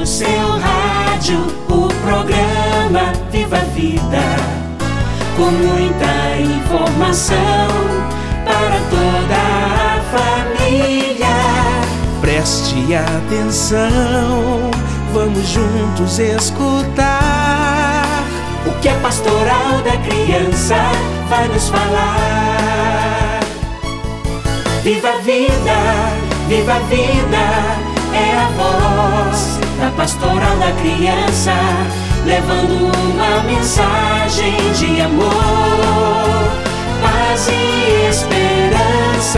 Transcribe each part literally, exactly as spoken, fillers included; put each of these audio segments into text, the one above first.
no seu rádio o programa Viva a Vida, com muita informação para toda a família. Preste atenção, vamos juntos escutar o que a Pastoral da Criança vai nos falar. Viva a vida, viva a vida, é a voz da Pastoral da Criança, levando uma mensagem de amor, paz e esperança.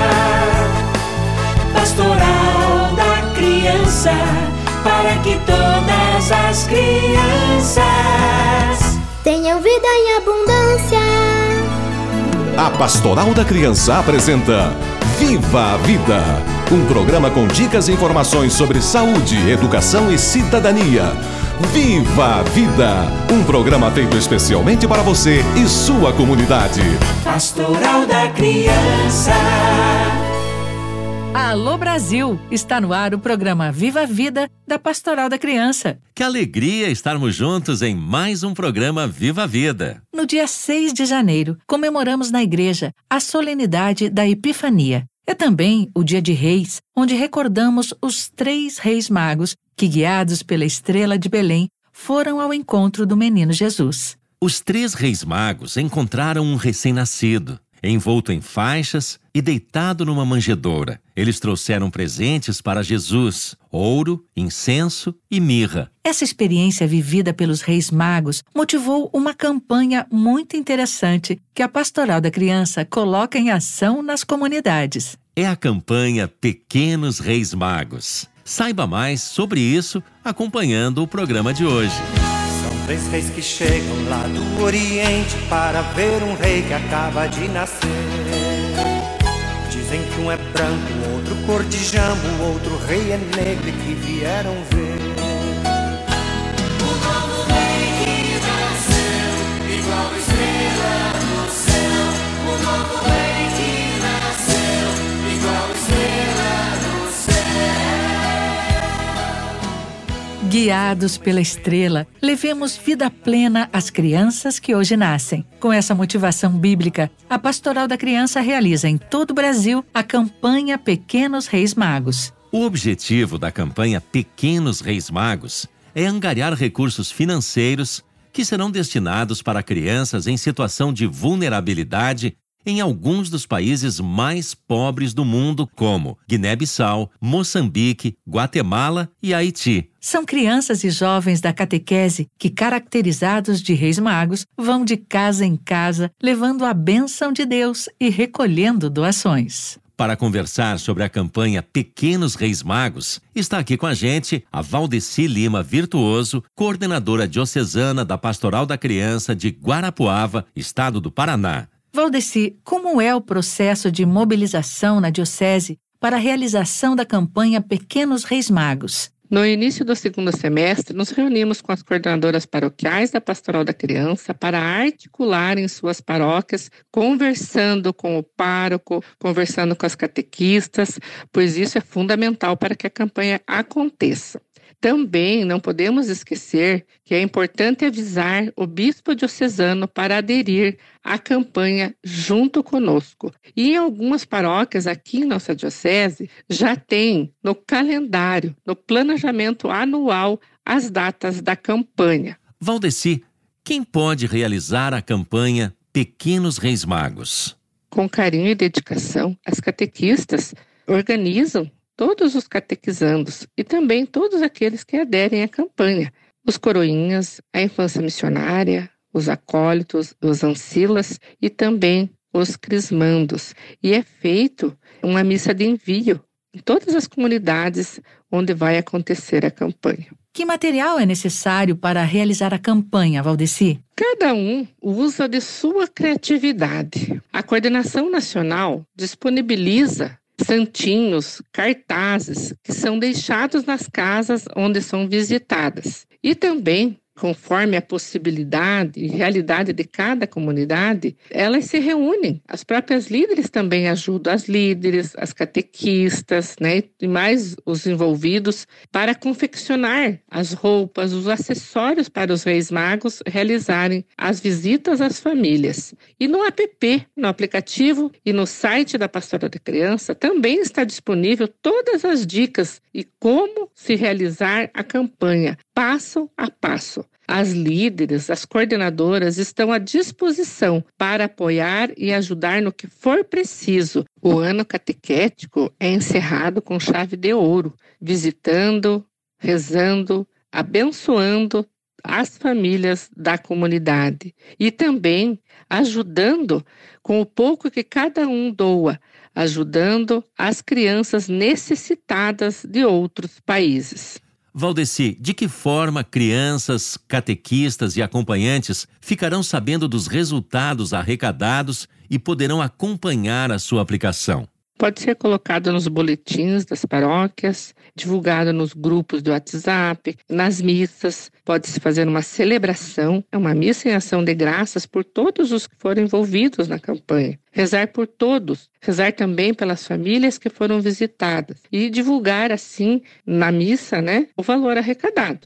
Pastoral da Criança, para que todas as crianças tenham vida em abundância. A Pastoral da Criança apresenta Viva a Vida, um programa com dicas e informações sobre saúde, educação e cidadania. Viva a Vida, um programa feito especialmente para você e sua comunidade. Pastoral da Criança. Alô Brasil! Está no ar o programa Viva a Vida da Pastoral da Criança. Que alegria estarmos juntos em mais um programa Viva a Vida. No dia seis de janeiro, comemoramos na igreja a solenidade da Epifania. É também o dia de Reis, onde recordamos os três reis magos que, guiados pela estrela de Belém, foram ao encontro do menino Jesus. Os três reis magos encontraram um recém-nascido, envolto em faixas e deitado numa manjedoura. Eles trouxeram presentes para Jesus: ouro, incenso e mirra. Essa experiência vivida pelos reis magos motivou uma campanha muito interessante que a Pastoral da Criança coloca em ação nas comunidades. É a campanha Pequenos Reis Magos. Saiba mais sobre isso acompanhando o programa de hoje. Três reis que chegam lá do Oriente para ver um rei que acaba de nascer. Dizem que um é branco, outro cor de jambo, outro rei é negro e que vieram ver o novo rei que nasceu, igual estrela no céu. O novo rei que nasceu, igual estrela no céu. Guiados pela estrela, levemos vida plena às crianças que hoje nascem. Com essa motivação bíblica, a Pastoral da Criança realiza em todo o Brasil a campanha Pequenos Reis Magos. O objetivo da campanha Pequenos Reis Magos é angariar recursos financeiros que serão destinados para crianças em situação de vulnerabilidade em alguns dos países mais pobres do mundo, como Guiné-Bissau, Moçambique, Guatemala e Haiti. São crianças e jovens da catequese que, caracterizados de reis magos, vão de casa em casa, levando a bênção de Deus e recolhendo doações. Para conversar sobre a campanha Pequenos Reis Magos, está aqui com a gente a Valdeci Lima Virtuoso, coordenadora diocesana da Pastoral da Criança de Guarapuava, estado do Paraná. Valdeci, como é o processo de mobilização na diocese para a realização da campanha Pequenos Reis Magos? No início do segundo semestre, nos reunimos com as coordenadoras paroquiais da Pastoral da Criança para articular em suas paróquias, conversando com o pároco, conversando com as catequistas, pois isso é fundamental para que a campanha aconteça. Também não podemos esquecer que é importante avisar o bispo diocesano para aderir à campanha junto conosco. E em algumas paróquias aqui em nossa diocese já tem no calendário, no planejamento anual, as datas da campanha. Valdeci, quem pode realizar a campanha Pequenos Reis Magos? Com carinho e dedicação, as catequistas organizam todos os catequizandos e também todos aqueles que aderem à campanha. Os coroinhas, a infância missionária, os acólitos, os ancilas e também os crismandos. E é feito uma missa de envio em todas as comunidades onde vai acontecer a campanha. Que material é necessário para realizar a campanha, Valdeci? Cada um usa de sua criatividade. A coordenação nacional disponibiliza santinhos, cartazes que são deixados nas casas onde são visitadas. E também conforme a possibilidade e realidade de cada comunidade, elas se reúnem. As próprias líderes também ajudam, as líderes, as catequistas, né, e mais os envolvidos, para confeccionar as roupas, os acessórios para os Reis Magos realizarem as visitas às famílias. E no app, no aplicativo e no site da Pastoral da Criança, também está disponível todas as dicas e como se realizar a campanha, passo a passo. As líderes, as coordenadoras estão à disposição para apoiar e ajudar no que for preciso. O ano catequético é encerrado com chave de ouro, visitando, rezando, abençoando as famílias da comunidade e também ajudando com o pouco que cada um doa, ajudando as crianças necessitadas de outros países. Valdeci, de que forma crianças, catequistas e acompanhantes ficarão sabendo dos resultados arrecadados e poderão acompanhar a sua aplicação? Pode ser colocado nos boletins das paróquias, divulgado nos grupos do WhatsApp, nas missas. Pode-se fazer uma celebração, é uma missa em ação de graças por todos os que foram envolvidos na campanha. Rezar por todos, rezar também pelas famílias que foram visitadas e divulgar assim na missa, né, o valor arrecadado.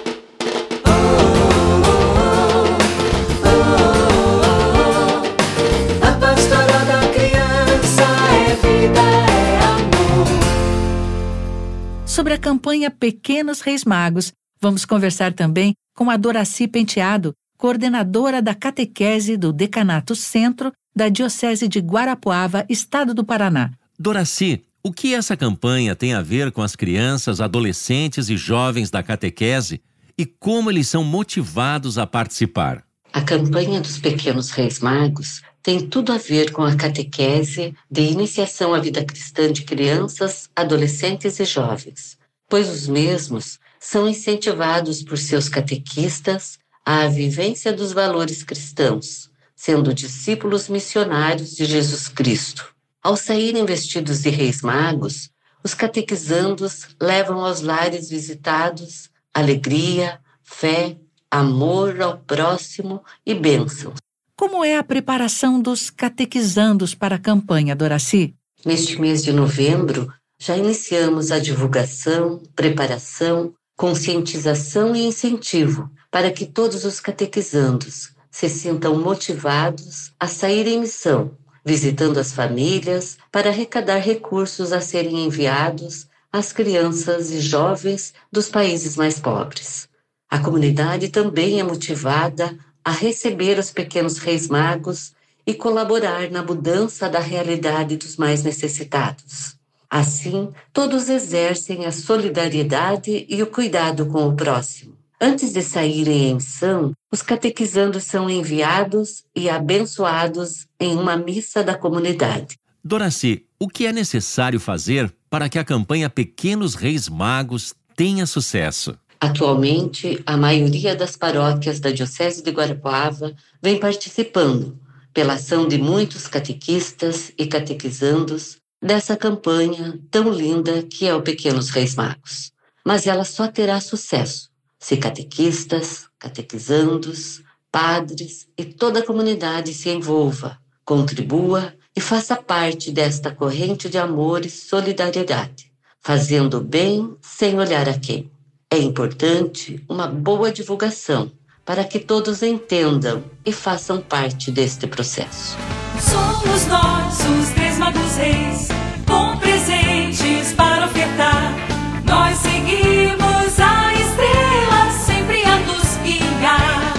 Sobre a campanha Pequenos Reis Magos, vamos conversar também com a Doraci Penteado, coordenadora da catequese do Decanato Centro da Diocese de Guarapuava, Estado do Paraná. Doraci, o que essa campanha tem a ver com as crianças, adolescentes e jovens da catequese e como eles são motivados a participar? A campanha dos Pequenos Reis Magos tem tudo a ver com a catequese de iniciação à vida cristã de crianças, adolescentes e jovens, pois os mesmos são incentivados por seus catequistas à vivência dos valores cristãos, sendo discípulos missionários de Jesus Cristo. Ao saírem vestidos de reis magos, os catequizandos levam aos lares visitados alegria, fé, amor ao próximo e bênçãos. Como é a preparação dos catequizandos para a campanha, Doraci? Neste mês de novembro, já iniciamos a divulgação, preparação, conscientização e incentivo para que todos os catequizandos se sintam motivados a sair em missão, visitando as famílias para arrecadar recursos a serem enviados às crianças e jovens dos países mais pobres. A comunidade também é motivada a receber os pequenos reis magos e colaborar na mudança da realidade dos mais necessitados. Assim, todos exercem a solidariedade e o cuidado com o próximo. Antes de saírem em missão, os catequizandos são enviados e abençoados em uma missa da comunidade. Doraci, o que é necessário fazer para que a campanha Pequenos Reis Magos tenha sucesso? Atualmente, a maioria das paróquias da Diocese de Guarapuava vem participando, pela ação de muitos catequistas e catequizandos, dessa campanha tão linda que é o Pequenos Reis Magos. Mas ela só terá sucesso se catequistas, catequizandos, padres e toda a comunidade se envolva, contribua e faça parte desta corrente de amor e solidariedade, fazendo o bem sem olhar a quem. É importante uma boa divulgação para que todos entendam e façam parte deste processo. Somos nós, os Três Magos Reis, com presentes para ofertar. Nós seguimos a estrela sempre a nos guiar.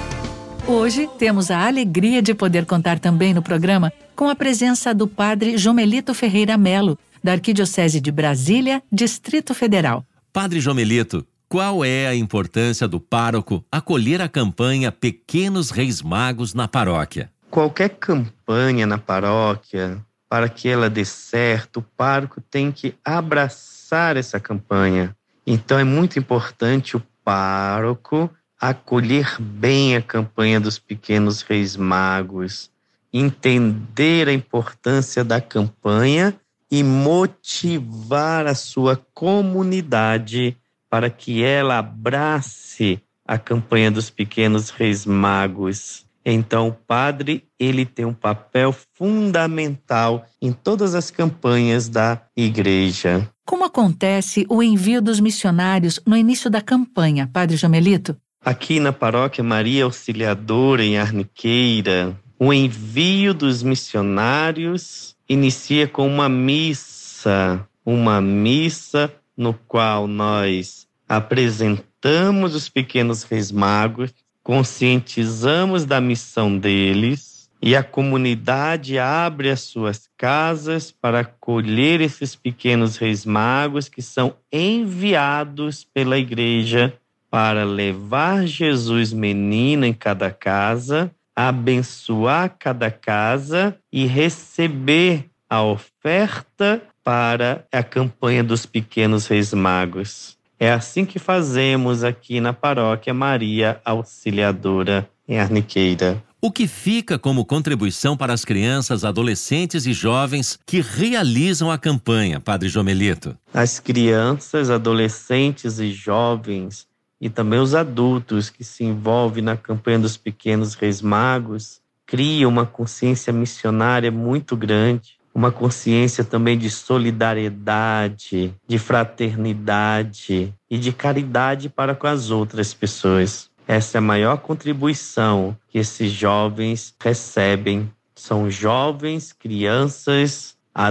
Hoje temos a alegria de poder contar também no programa com a presença do padre Jomelito Ferreira Melo, da Arquidiocese de Brasília, Distrito Federal. Padre Jomelito, qual é a importância do pároco acolher a campanha Pequenos Reis Magos na paróquia? Qualquer campanha na paróquia, para que ela dê certo, o pároco tem que abraçar essa campanha. Então é muito importante o pároco acolher bem a campanha dos Pequenos Reis Magos, entender a importância da campanha e motivar a sua comunidade para que ela abrace a campanha dos Pequenos Reis Magos. Então, o padre, ele tem um papel fundamental em todas as campanhas da igreja. Como acontece o envio dos missionários no início da campanha, Padre Jomelito? Aqui na Paróquia Maria Auxiliadora, em Arniqueira, o envio dos missionários inicia com uma missa, uma missa no qual nós apresentamos os Pequenos Reis Magos, conscientizamos da missão deles e a comunidade abre as suas casas para acolher esses Pequenos Reis Magos que são enviados pela igreja para levar Jesus menino em cada casa, abençoar cada casa e receber a oferta para a campanha dos Pequenos Reis Magos. É assim que fazemos aqui na Paróquia Maria Auxiliadora, em Arniqueira. O que fica como contribuição para as crianças, adolescentes e jovens que realizam a campanha, Padre Jomelito? As crianças, adolescentes e jovens e também os adultos que se envolvem na campanha dos Pequenos Reis Magos criam uma consciência missionária muito grande, uma consciência também de solidariedade, de fraternidade e de caridade para com as outras pessoas. Essa é a maior contribuição que esses jovens recebem. São jovens, crianças,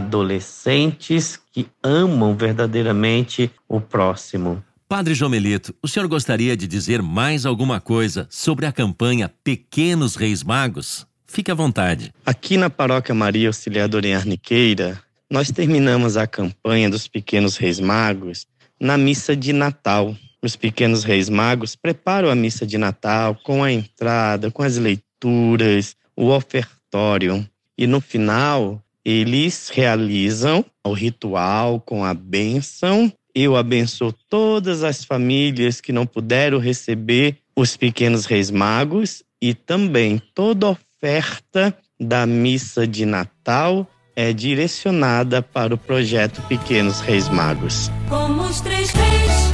adolescentes que amam verdadeiramente o próximo. Padre Jomelito, o senhor gostaria de dizer mais alguma coisa sobre a campanha Pequenos Reis Magos? Fique à vontade. Aqui na Paróquia Maria Auxiliadora em Arniqueira, nós terminamos a campanha dos Pequenos Reis Magos na missa de Natal. Os Pequenos Reis Magos preparam a missa de Natal com a entrada, com as leituras, o ofertório. E no final, eles realizam o ritual com a bênção. Eu abençoo todas as famílias que não puderam receber os Pequenos Reis Magos e também toda oferta da missa de Natal é direcionada para o projeto Pequenos Reis Magos. Como os três reis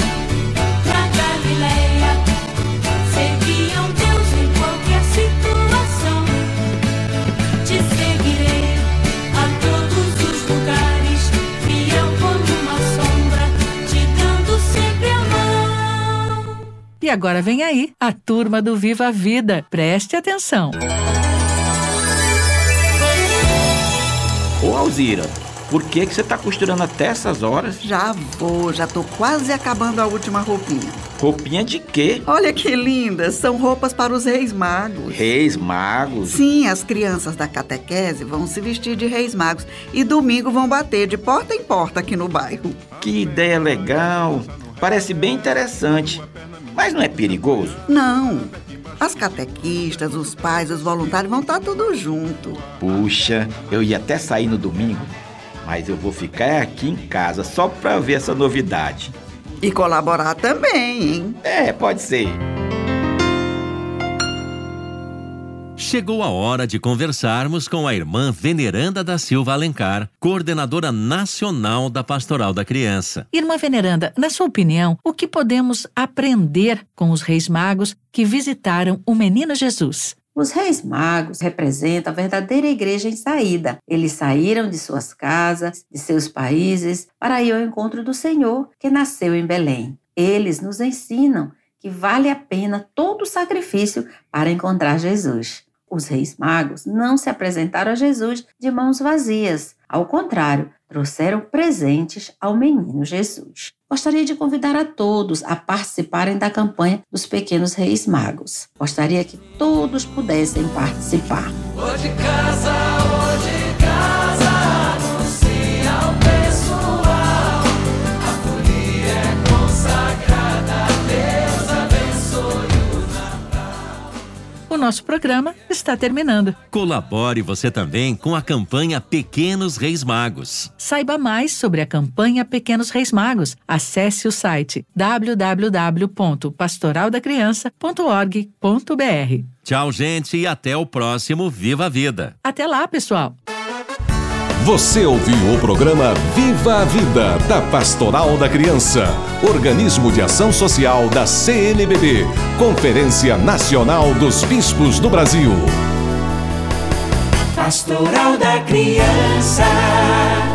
da Galileia serviam Deus em qualquer situação, te seguirei a todos os lugares, fiel como uma sombra, te dando sempre a mão. E agora vem aí a turma do Viva a Vida. Preste atenção. Ô Alzira, por que que você tá costurando até essas horas? Já vou, já tô quase acabando a última roupinha. Roupinha de quê? Olha que lindas, são roupas para os Reis Magos. Reis Magos? Sim, as crianças da catequese vão se vestir de Reis Magos e domingo vão bater de porta em porta aqui no bairro. Que ideia legal, parece bem interessante, mas não é perigoso? Não. As catequistas, os pais, os voluntários vão estar tudo junto. Puxa, eu ia até sair no domingo, mas eu vou ficar aqui em casa só pra ver essa novidade. E colaborar também, hein? É, pode ser. Chegou a hora de conversarmos com a irmã Veneranda da Silva Alencar, coordenadora nacional da Pastoral da Criança. Irmã Veneranda, na sua opinião, o que podemos aprender com os Reis Magos que visitaram o Menino Jesus? Os Reis Magos representam a verdadeira igreja em saída. Eles saíram de suas casas, de seus países, para ir ao encontro do Senhor, que nasceu em Belém. Eles nos ensinam que vale a pena todo o sacrifício para encontrar Jesus. Os Reis Magos não se apresentaram a Jesus de mãos vazias. Ao contrário, trouxeram presentes ao menino Jesus. Gostaria de convidar a todos a participarem da campanha dos Pequenos Reis Magos. Gostaria que todos pudessem participar. Hoje casa, hoje casa, anuncia ao pessoal. A folia é consagrada, Deus abençoe o Natal. O nosso programa está terminando. Colabore você também com a campanha Pequenos Reis Magos. Saiba mais sobre a campanha Pequenos Reis Magos. Acesse o site w w w ponto pastoral da criança ponto org ponto b r. Tchau, gente, e até o próximo Viva a Vida. Até lá, pessoal! Você ouviu o programa Viva a Vida, da Pastoral da Criança, organismo de ação social da C N B B, Conferência Nacional dos Bispos do Brasil. Pastoral da Criança.